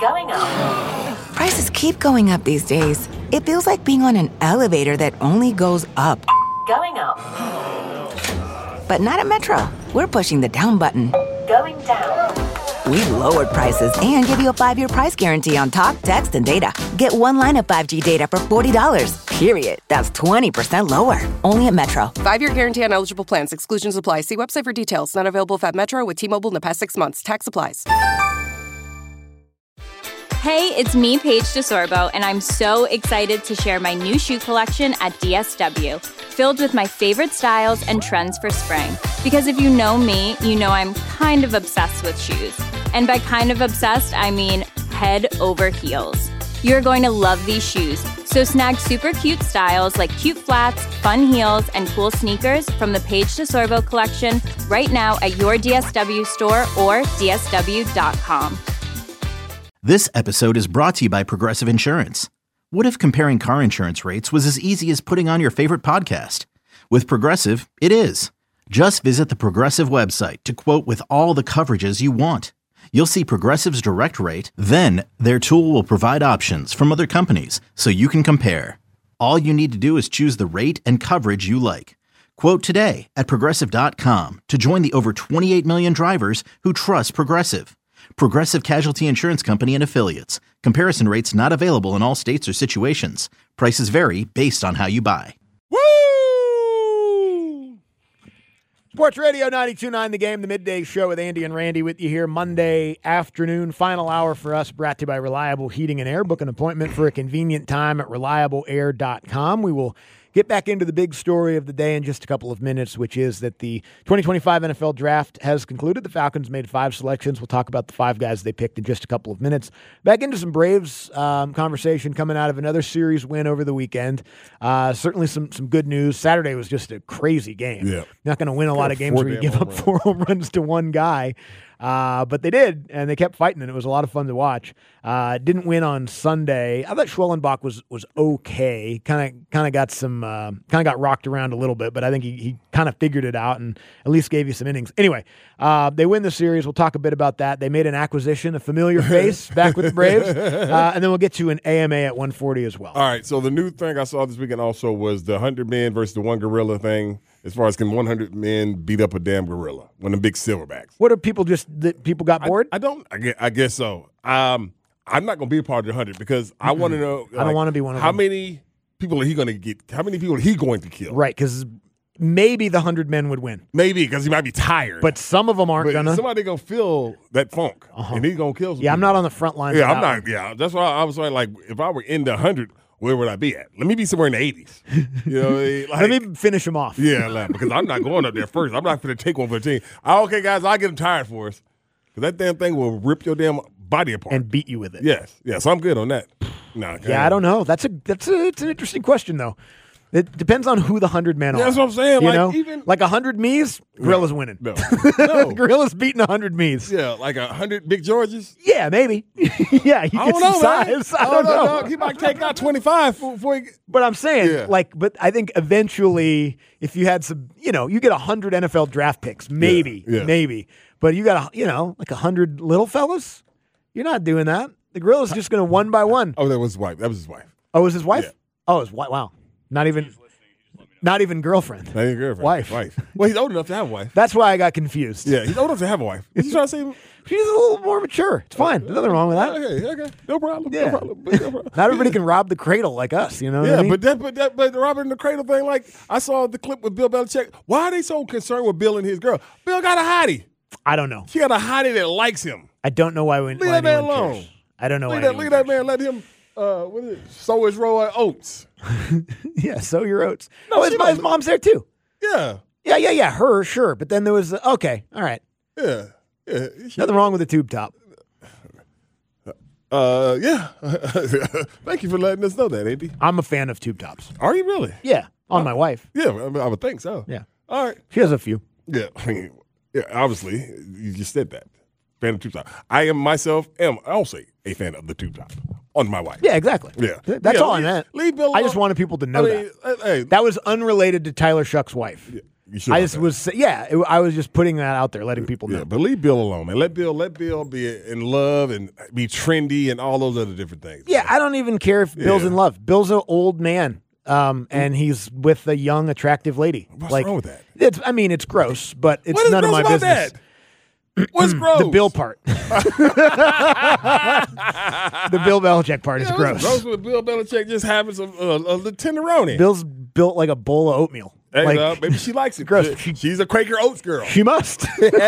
Going up. Prices keep going up these days. It feels like being on an elevator that only goes up. Going up. But not at Metro. We're pushing the down button. Going down. We've lowered prices and give you a 5-year price guarantee on talk, text, and data. Get one line of 5G data for $40, period. That's 20% lower. Only at Metro. 5-year guarantee on eligible plans. Exclusions apply. See website for details. Not available at Metro with T-Mobile in the past 6 months. Tax applies. Hey, it's me, Paige DeSorbo, and I'm so excited to share my new shoe collection at DSW, filled with my favorite styles and trends for spring. Because if you know me, you know I'm kind of obsessed with shoes. And by kind of obsessed, I mean head over heels. You're going to love these shoes. So snag super cute styles like cute flats, fun heels, and cool sneakers from the Paige DeSorbo collection right now at your DSW store or dsw.com. This episode is brought to you by Progressive Insurance. What if comparing car insurance rates was as easy as putting on your favorite podcast? With Progressive, it is. Just visit the Progressive website to quote with all the coverages you want. You'll see Progressive's direct rate, then their tool will provide options from other companies so you can compare. All you need to do is choose the rate and coverage you like. Quote today at Progressive.com to join the over 28 million drivers who trust Progressive. Progressive Casualty Insurance Company and Affiliates. Comparison rates not available in all states or situations. Prices vary based on how you buy. Woo! Sports Radio 92.9 The Game, the midday show with Andy and Randy with you here Monday afternoon. Final hour for us, brought to you by Reliable Heating and Air. Book an appointment for a convenient time at reliableair.com. We will get back into the big story of the day in just a couple of minutes, which is that the 2025 NFL Draft has concluded. The Falcons made 5 selections. We'll talk about the 5 guys they picked in just a couple of minutes. Back into some Braves conversation coming out of another series win over the weekend. Certainly some good news. Saturday was just a crazy game. Yeah. Not going to win a lot of games where you give up 4 home runs to one guy. But they did, and they kept fighting, and it was a lot of fun to watch. Didn't win on Sunday. I thought Schwellenbach was okay. Kind of got rocked around a little bit, but I think he kind of figured it out and at least gave you some innings. Anyway, they win the series. We'll talk a bit about that. They made an acquisition, a familiar face back with the Braves, and then we'll get to an AMA at 140 as well. All right, so the new thing I saw this weekend also was the 100 men versus the one gorilla thing. As far as can 100 men beat up a damn gorilla, one of the big silverbacks. What are people people got bored? I guess so. I'm not going to be a part of the 100 because I want to know. I don't want to be one of them. How many people are he going to get? How many people are he going to kill? Right, because maybe the 100 men would win. Maybe because he might be tired. But some of them aren't going to. Somebody going to feel that funk, and he's going to kill some people. I'm not on the front lines. Yeah, I'm not. Yeah, that's why I was like, if I were in the 100, where would I be at? Let me be somewhere in the 80s. You know, let me finish him off. Yeah, because I'm not going up there first. I'm not going to take one for the team. Okay, guys, I'll get him tired for us. Because that damn thing will rip your damn body apart. And beat you with it. Yes, I'm good on that. I don't know. It's an interesting question, though. It depends on who the 100 men are. That's what I'm saying. You know? Even like 100 me's, Gorilla's winning. No. Gorilla's beating 100 me's. Yeah, like 100 Big Georges. Yeah, maybe. Yeah, he gets some size. I don't know. Dog. He might take out 25 before he. But I'm saying, but I think eventually, if you had some, you get 100 NFL draft picks, maybe. But you got like 100 little fellas. You're not doing that. The Gorilla's just going to one by one. Oh, that was his wife. That was his wife. Oh, it was his wife? Yeah. Oh, his wife. Wow. Not even girlfriend. Not even girlfriend. Wife. Well, he's old enough to have a wife. That's why I got confused. Yeah, he's old enough to have a wife. What you trying to say? She's a little more mature. It's fine. There's nothing wrong with that. Okay. No problem. Yeah. No problem. Not everybody can rob the cradle like us, you know? Yeah, what I mean? but the robbing the cradle thing, like I saw the clip with Bill Belichick. Why are they so concerned with Bill and his girl? Bill got a hottie. I don't know. She got a hottie that likes him. I don't know why we leave that man alone. Cares. I don't know why. Leave that man. Let him. What is it? Sow his row of oats. Yeah, sow your oats. No, his mom's there too. Yeah. Yeah. Her, sure. But then there was okay. All right. Yeah. Nothing wrong with the tube top. Yeah. Thank you for letting us know that, Andy. I'm a fan of tube tops. Are you really? Yeah. On my wife. Yeah, I would think so. Yeah. All right. She has a few. Yeah. Yeah. Obviously, you just said that. Fan of tube top. I am myself am also a fan of the tube top on my wife. Yeah, exactly. Yeah. That's all I meant. Leave Bill alone. I just wanted people to know that. Hey, that was unrelated to Tyler Shuck's wife. You sure I about just that? was, I was just putting that out there, letting people know. Yeah, but leave Bill alone, man. Let Bill be in love and be trendy and all those other different things. Yeah, I don't even care if Bill's in love. Bill's an old man, and he's with a young, attractive lady. What's wrong with that? It's gross, but it's What is none of gross my about business. that? What's gross? The Bill part. The Bill Belichick part is Yeah, gross. what's gross with Bill Belichick just having some a little tenderoni. Bill's built like a bowl of oatmeal. Hey, Like, maybe she likes it. Gross. She's a Quaker Oats girl. she must.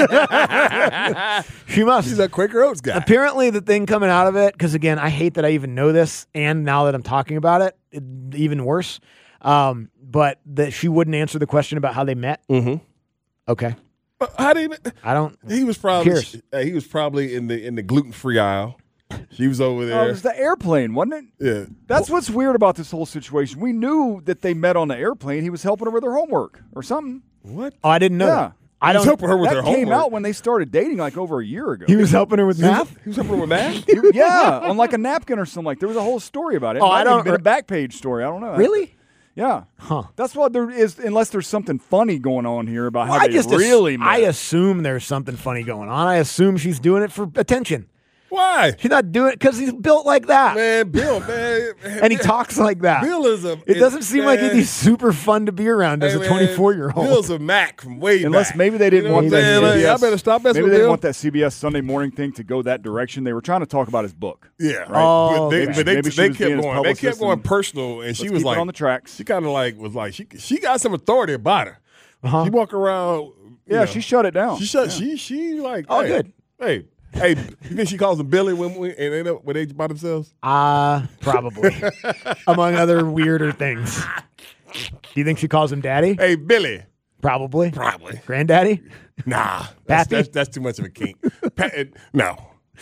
She must. She's a Quaker Oats guy. Apparently, the thing coming out of it, because again, I hate that I even know this, and now that I'm talking about it, even worse. But that she wouldn't answer the question about how they met. Mm-hmm. Okay, How did I don't. he was probably Cheers. he was probably in the gluten-free aisle. She was over Oh, there. it was the airplane, wasn't it? Yeah. That's what's weird about this whole situation. We knew that they met on the airplane. He was helping her with her homework or something. What? Oh, I didn't know. Yeah. That. I He was don't. helping her with That her came homework. out when they started dating like over a year ago. He was helping her with math. He was helping her with math? Yeah, on like a napkin or something. Like there was a whole story about it. Oh, It might I have don't- even been a back page story. I don't know. Really? Yeah. Huh. That's what there is, unless there's something funny going on here about how I they just really met. I assume there's something funny going on. I assume she's doing it for attention. Why? She's not doing it because he's built like that, Man, Bill, man. and he talks like that. Bill is a. It doesn't seem like he'd be super fun to be around as a 24-year-old. Bill's a Mac from way Unless back. maybe they didn't You know want what I'm that saying? Like, CBS. I better stop messing Maybe with they didn't Bill. want that CBS Sunday morning thing to go that direction. They were trying to talk about his book. Yeah, Right? Oh, but they, okay. but they, Maybe she they was kept being his going. They kept publicist going and personal, and she let's was keep it like on the tracks. She kind of like was like she got some authority about her. Uh-huh. She walk around. you Yeah, know, she shut it down. She shut. She like. Oh, hey, good. Hey, you think she calls them Billy when they by themselves? Probably. Among other weirder things. Do you think she calls him daddy? Hey, Billy. Probably. Probably. Granddaddy? Nah, Pappy? that's too much of a kink. No,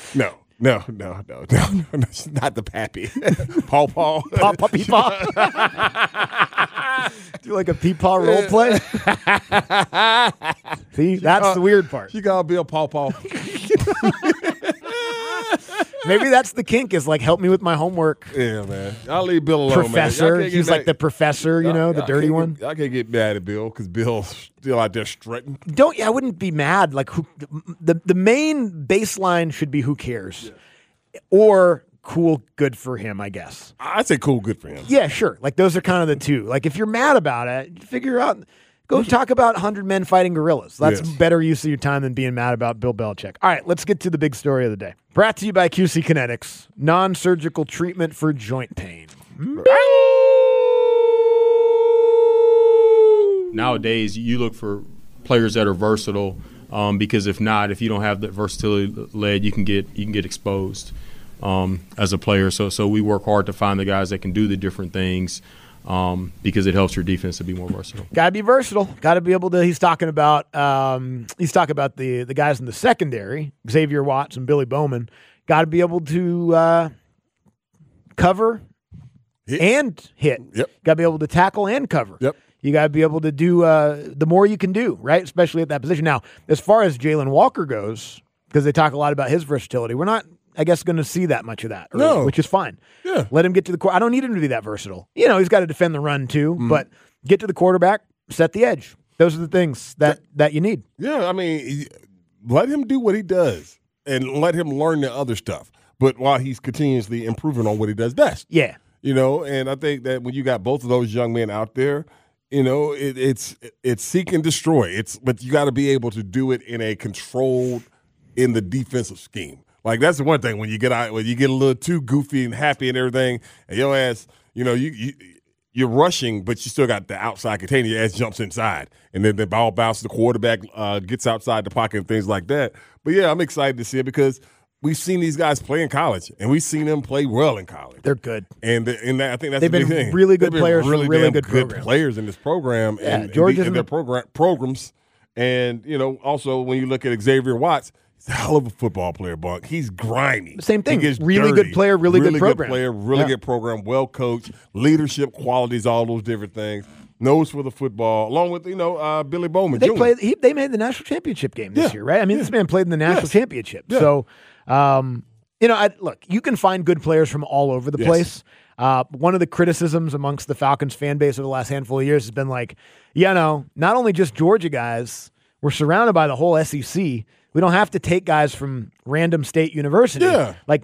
she's not the pappy. Paw. Puppy paw? Do like a peepaw role play? See, that's the weird part. She called Bill Paw. Maybe that's the kink is like, help me with my homework. Yeah, man. I'll leave Bill alone, Professor. man. He's like the professor, the dirty one. I can't get mad at Bill because Bill's still out there strutting. I wouldn't be mad. Like the main baseline should be who cares, or cool, good for him, I guess. I'd say cool, good for him. Yeah, sure. Like those are kind of the two. Like if you're mad about it, figure out. Go talk about 100 men fighting gorillas. That's Yes. better use of your time than being mad about Bill Belichick. All right, let's get to the big story of the day. Brought to you by QC Kinetics, non-surgical treatment for joint pain. Nowadays, you look for players that are versatile because if you don't have the versatility led, you can get exposed as a player. So we work hard to find the guys that can do the different things because it helps your defense to be more versatile. Got to be versatile. Got to be able to. He's talking about the guys in the secondary, Xavier Watts and Billy Bowman. Got to be able to cover and hit. Yep. Got to be able to tackle and cover. Yep. You got to be able to do the more you can do, right? Especially at that position. Now, as far as Jalen Walker goes, because they talk a lot about his versatility, we're not, I guess, going to see that much of that, No. which is fine. Yeah. Let him get to the core. I don't need him to be that versatile. He's got to defend the run too, but get to the quarterback, set the edge. Those are the things that you need. Yeah, I mean, let him do what he does and let him learn the other stuff. But while he's continuously improving on what he does best. Yeah. And I think that when you got both of those young men out there, it's seek and destroy. But you got to be able to do it in a controlled, in the defensive scheme. Like that's the one thing when you get a little too goofy and happy and everything, and your ass, you're rushing, but you still got the outside container. Your ass jumps inside, and then the ball bounces. The quarterback gets outside the pocket and things like that. But yeah, I'm excited to see it because we've seen these guys play in college, and we've seen them play well in college. They're good. And I think that's They've the big been thing. really good They've been players for really damn good programs. players in this program. Yeah, and Georgia's and their programs. And also when you look at Xavier Watts, he's a hell of a football player, Bunk. He's grimy. Same thing. He gets Really dirty. good player, really good program. Player, really Yeah. good program, well coached, leadership qualities, all those different things. Knows for the football, along with Billy Bowman. They Jr. They made the national championship game this Yeah. year, right? I mean, this man played in the national championship. Yeah. So, Look, you can find good players from all over the place. One of the criticisms amongst the Falcons fan base over the last handful of years has been like, not only just Georgia guys, we're surrounded by the whole SEC. We don't have to take guys from random state university. Yeah. Like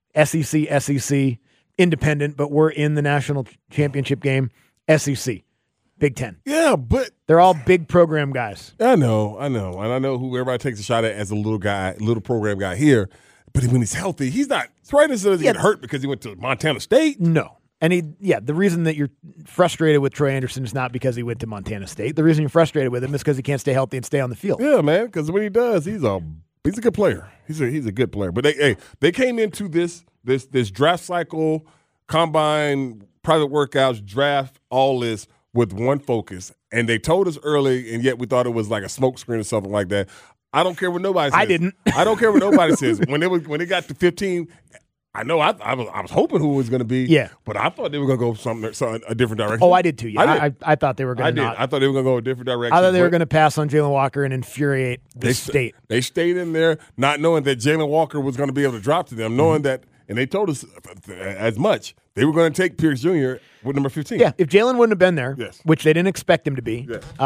SEC, independent, but we're in the national championship game, SEC, Big Ten. Yeah, but they're all big program guys. I know. And I know who everybody takes a shot at as a little program guy here. But when he's healthy, he's not. Right as he get hurt because he went to Montana State. No. And the reason that you're frustrated with Troy Anderson is not because he went to Montana State. The reason you're frustrated with him is because he can't stay healthy and stay on the field. Yeah, man, because when he does, he's a good player. He's a good player. But they came into this draft cycle, combine, private workouts, draft, all this with one focus. And they told us early, and yet we thought it was like a smokescreen or something like that. I don't care what nobody says. I didn't. I don't care what nobody says. When it got to 15, I know I was hoping who it was going to be. Yeah. But I thought they were going to go a different direction. Oh, I did too. Yeah. I thought they were going to. I thought they were going to go a different direction. I thought they were going to pass on Jalen Walker and infuriate the state. They stayed in there not knowing that Jalen Walker was going to be able to drop to them, knowing that, and they told us as much, they were going to take Pierce Jr. with number 15. Yeah, if Jalen wouldn't have been there, which they didn't expect him to be,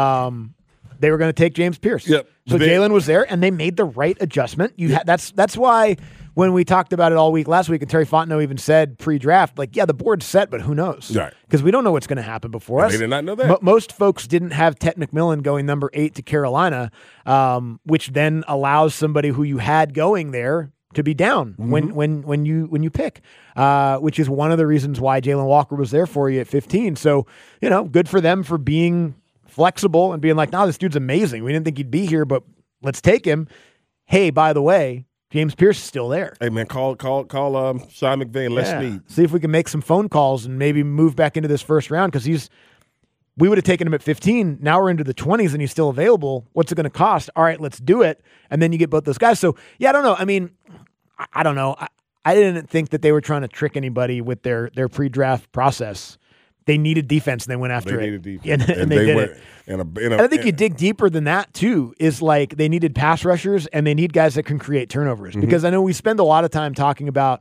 they were going to take James Pierce. Yep. So Jalen was there, and they made the right adjustment. That's why when we talked about it all week last week, and Terry Fontenot even said pre-draft, the board's set, but who knows? Right. Because we don't know what's going to happen before us. They did not know that. Most folks didn't have Tet McMillan going number 8 to Carolina, which then allows somebody who you had going there to be down when you pick, which is one of the reasons why Jalen Walker was there for you at 15. So, good for them for being flexible and being like, no, this dude's amazing. We didn't think he'd be here, but let's take him. Hey, by the way, James Pierce is still there. Hey, man, call Sean McVay and Les Snead. See if we can make some phone calls and maybe move back into this first round because we would have taken him at 15. Now we're into the 20s and he's still available. What's it going to cost? All right, let's do it. And then you get both those guys. So, I don't know. I mean, I don't know. I didn't think that they were trying to trick anybody with their pre-draft process. They needed defense, and they went after it. Defense. And they did it. And I think you dig deeper than that, too, is like they needed pass rushers, and they need guys that can create turnovers. Because I know we spend a lot of time talking about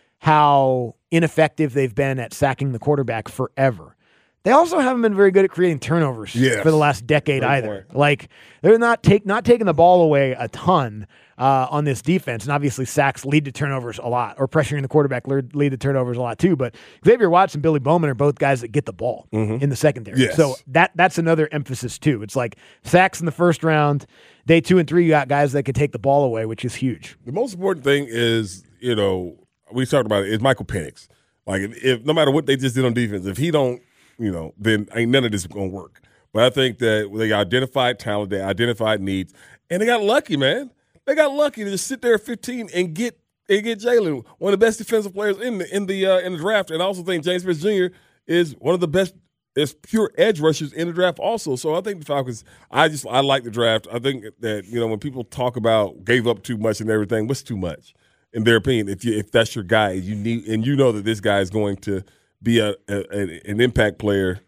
how ineffective they've been at sacking the quarterback forever. They also haven't been very good at creating turnovers for the last decade either. Like, they're not taking the ball away a ton on this defense. And obviously sacks lead to turnovers a lot, or pressuring the quarterback lead to turnovers a lot too. But Xavier Watts and Billy Bowman are both guys that get the ball in the secondary. Yes. So that's another emphasis too. It's like sacks in the first round. Day 2 and 3, you got guys that can take the ball away, which is huge. The most important thing is, we talked about it, is Michael Penix. Like, if no matter what they just did on defense, if he don't, then ain't none of this going to work. But I think that they identified talent, they identified needs, and they got lucky, man. They got lucky to just sit there at 15 and get Jalen, one of the best defensive players in the draft. And I also think James Pierce Jr. is one of the best pure edge rushers in the draft also. So I think the Falcons, I like the draft. I think that, when people talk about gave up too much and everything, what's too much in their opinion? If that's your guy, you know that this guy is going to be an impact player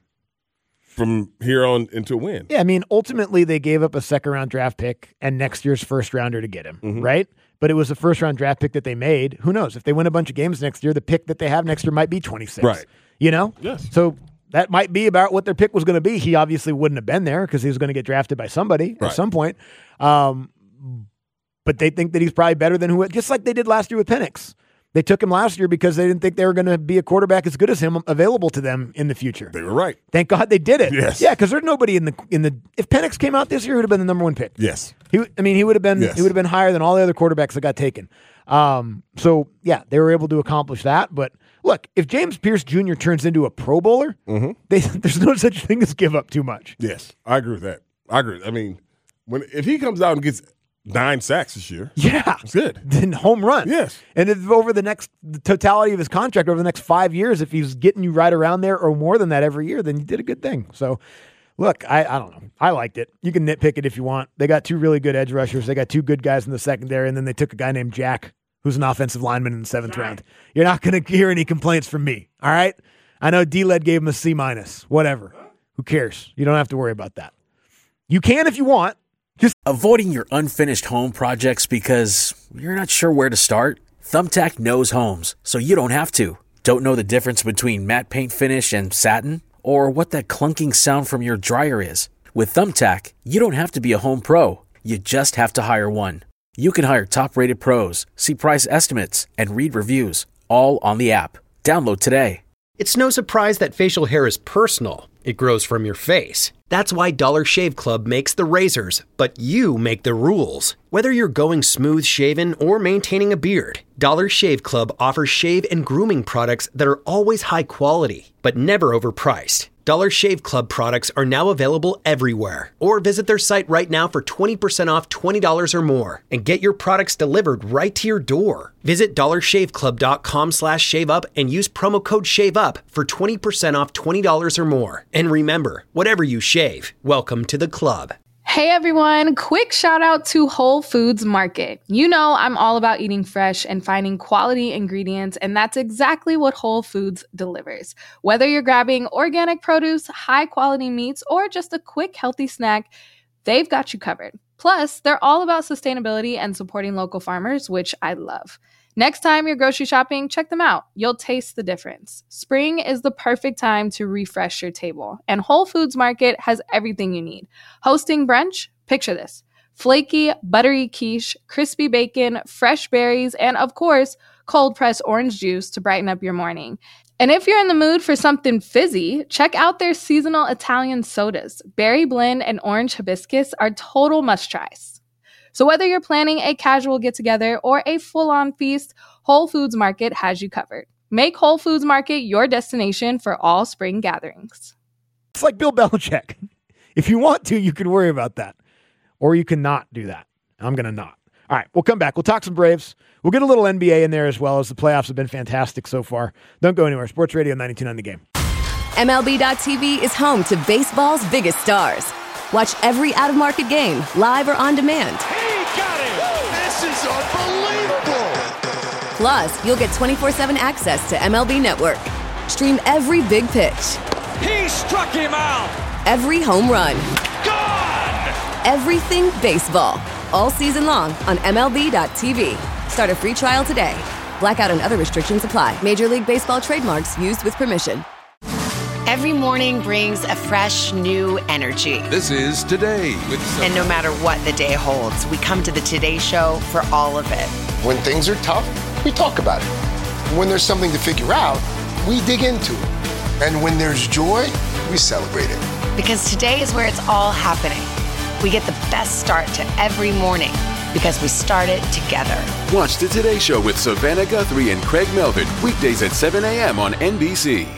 from here on into a win. Yeah, I mean, ultimately they gave up a second-round draft pick and next year's first-rounder to get him, right? But it was a first-round draft pick that they made. Who knows? If they win a bunch of games next year, the pick that they have next year might be 26. Right. Yes. So that might be about what their pick was going to be. He obviously wouldn't have been there because he was going to get drafted by somebody at some point. But they think that he's probably better than just like they did last year with Penix. They took him last year because they didn't think they were going to be a quarterback as good as him available to them in the future. They were right. Thank God they did it. Yes. Yeah, because there's nobody in the. If Penix came out this year, he would have been the number 1 pick. Yes. He would have been. He would have been higher than all the other quarterbacks that got taken. So yeah, they were able to accomplish that. But look, if James Pierce Jr. turns into a Pro Bowler, there's no such thing as give up too much. Yes, I agree with that. I mean, if he comes out and gets 9 sacks this year. Yeah. It's good. Then home run. Yes. And if over the totality of his contract, over the next 5 years, if he's getting you right around there or more than that every year, then you did a good thing. So, look, I don't know. I liked it. You can nitpick it if you want. They got 2 really good edge rushers. They got 2 good guys in the secondary, and then they took a guy named Jack, who's an offensive lineman in the 7th round. You're not going to hear any complaints from me, all right? I know D-Led gave him a C-. Whatever. Who cares? You don't have to worry about that. You can if you want. Just avoiding your unfinished home projects because you're not sure where to start? Thumbtack knows homes, so you don't have to. Don't know the difference between matte paint finish and satin? Or what that clunking sound from your dryer is? With Thumbtack, you don't have to be a home pro. You just have to hire one. You can hire top-rated pros, see price estimates, and read reviews, all on the app. Download today. It's no surprise that facial hair is personal. It grows from your face. That's why Dollar Shave Club makes the razors, but you make the rules. Whether you're going smooth shaven or maintaining a beard, Dollar Shave Club offers shave and grooming products that are always high quality, but never overpriced. Dollar Shave Club products are now available everywhere. Or visit their site right now for 20% off $20 or more and get your products delivered right to your door. Visit dollarshaveclub.com/shaveup and use promo code SHAVEUP for 20% off $20 or more. And remember, whatever you shave, welcome to the club. Hey everyone, quick shout out to Whole Foods Market. You know I'm all about eating fresh and finding quality ingredients, and that's exactly what Whole Foods delivers. Whether you're grabbing organic produce, high quality meats, or just a quick healthy snack, they've got you covered. Plus, they're all about sustainability and supporting local farmers, which I love. Next time you're grocery shopping, check them out. You'll taste the difference. Spring is the perfect time to refresh your table, and Whole Foods Market has everything you need. Hosting brunch? Picture this. Flaky, buttery quiche, crispy bacon, fresh berries, and of course, cold-pressed orange juice to brighten up your morning. And if you're in the mood for something fizzy, check out their seasonal Italian sodas. Berry blend and orange hibiscus are total must-tries. So whether you're planning a casual get-together or a full-on feast, Whole Foods Market has you covered. Make Whole Foods Market your destination for all spring gatherings. It's like Bill Belichick. If you want to, you can worry about that. Or you can not do that. I'm going to not. All right, we'll come back. We'll talk some Braves. We'll get a little NBA in there as well, as the playoffs have been fantastic so far. Don't go anywhere. Sports Radio 92.9 The Game. MLB.tv is home to baseball's biggest stars. Watch every out-of-market game, live or on demand. He got it! This is unbelievable! Plus, you'll get 24/7 access to MLB Network. Stream every big pitch. He struck him out! Every home run. Gone! Everything baseball. All season long on MLB.tv. Start a free trial today. Blackout and other restrictions apply. Major League Baseball trademarks used with permission. Every morning brings a fresh, new energy. This is Today with And no matter what the day holds, we come to the Today Show for all of it. When things are tough, we talk about it. When there's something to figure out, we dig into it. And when there's joy, we celebrate it. Because today is where it's all happening. We get the best start to every morning because we start it together. Watch the Today Show with Savannah Guthrie and Craig Melvin weekdays at 7 a.m. on NBC.